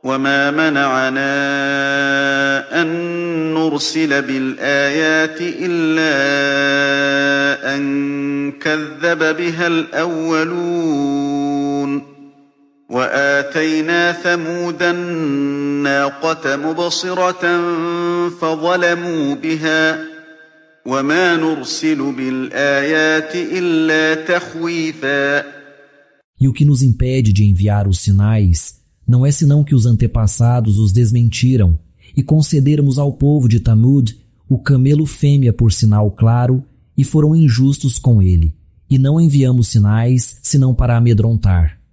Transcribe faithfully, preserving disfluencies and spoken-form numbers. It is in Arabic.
وما منعنا أن نرسل بالآيات إلا أن كذب بها الأولون وآتينا ثمود الناقة مبصرة فظلموا بها وما نرسل بالآيات إلا تخويفا. E o que nos impede de enviar os sinais não é senão que os antepassados os desmentiram e concedermos ao povo de Tamud o camelo fêmea por sinal claro e foram injustos com ele, e não enviamos sinais senão para amedrontar.